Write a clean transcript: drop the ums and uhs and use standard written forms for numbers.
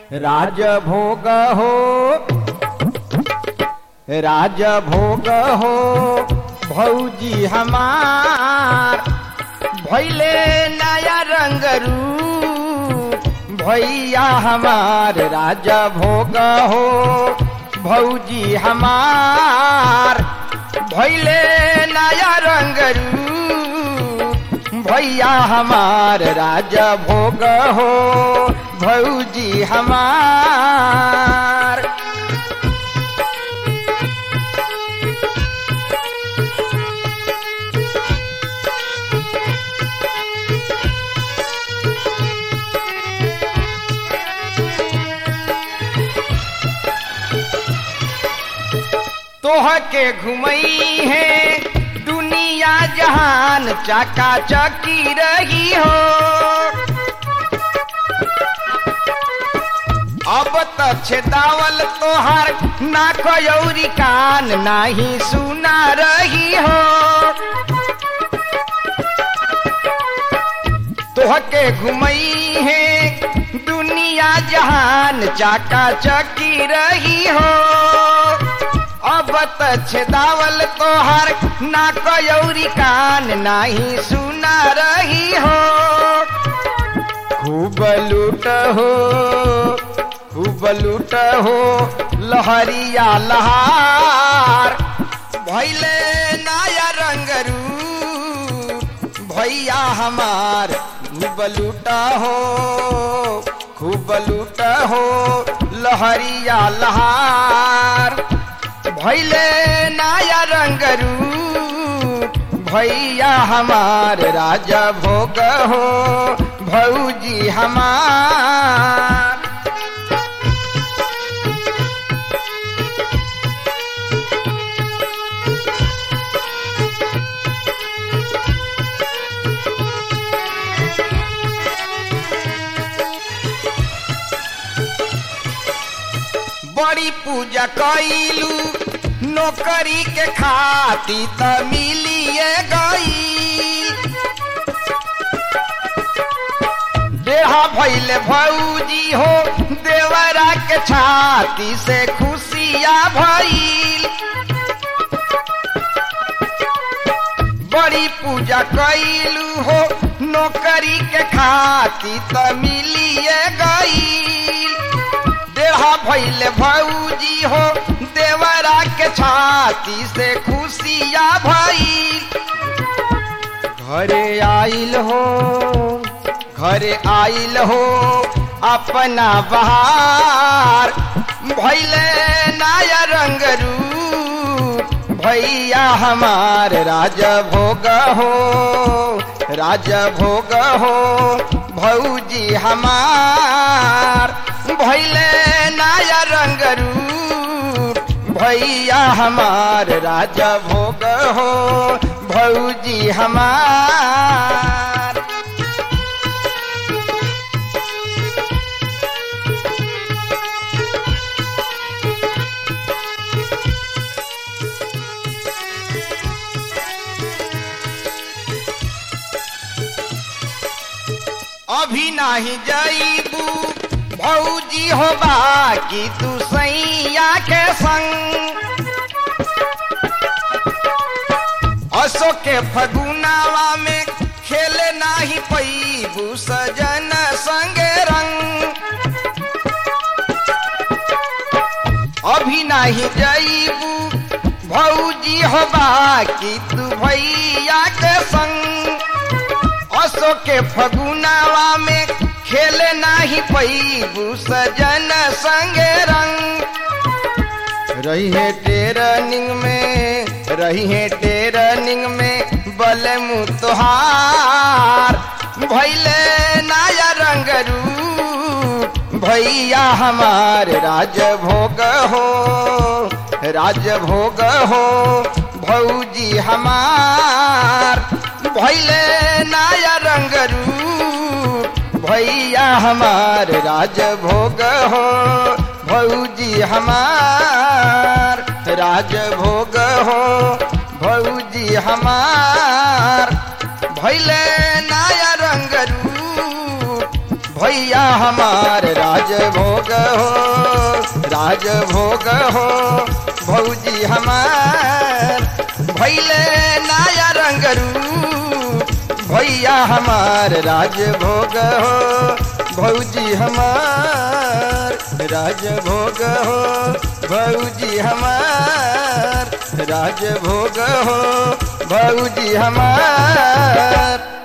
राजभोग हो राजभोग हो भौजी हमार भैले नया रंग रूप भैया हमार राजभोग हो भौजी हमार भैले नया रंग रूप भैया हमार राजभोग हो भौजी हमार। तोह के घुमई है दुनिया जहान चाका चकी रही हो अब त छेदावल तोहार ना कोयौरी कान नाही सुना रही हो तोह के घुमई है दुनिया जहान चाका चकी रही हो अब त छेदावल तोहार ना कोयौरी कान नाही सुना रही हो खूब लूट हो लहरिया लहार भैले नया रंग रूप भैया हमार खूब लूट हो लहरिया लहार भैले नया रंग रूप भैया हमार राजभोग हो भौजी हमार। बड़ी पूजा कैलू नौकरी के खाती त मिलिए गई देहा भैले भौजी हो देवरा के छाती से खुशिया भइल बड़ी पूजा कैलू हो नौकरी के खाती त मिलिए गई देहा भैले भौजी हो देवरा के छाती से खुशिया भइल घरे आइल हो अपना बहार भैले नया रंग रूप भैया हमार राजभोग हो भौजी हमार भैले नया रंग रूप भैया हमार राजभोग हो भौजी हमार। अभी नाही जाइबू भौजी हो बाकी तू सैया के संग असो के फगुनावा में खेले नाही पैबू सजन संगे रंग अभी नाही जाइबू भौजी हो बाकी तू भैया के संग असो के फगुनावा में खेले नाही पैबू सजन संगे रंग रही है टेरनिंग में बलमु तोहार भैले नया रंग रूप भैया हमार राजभोग हो भौजी हमार भैले नया रंग रूप भैया हमार राजभोग हो भौजी हमार राजभोग हो भौजी हमार भैले नया रंग रूप भैया हमार राज राजभोग हो राजभोग हो भौजी हमार भैले नया रंग रूप भैया हमार राजभोग हो भौजी हमार राजभोग हो भौजी हमार राजभोग हो भौजी हमार।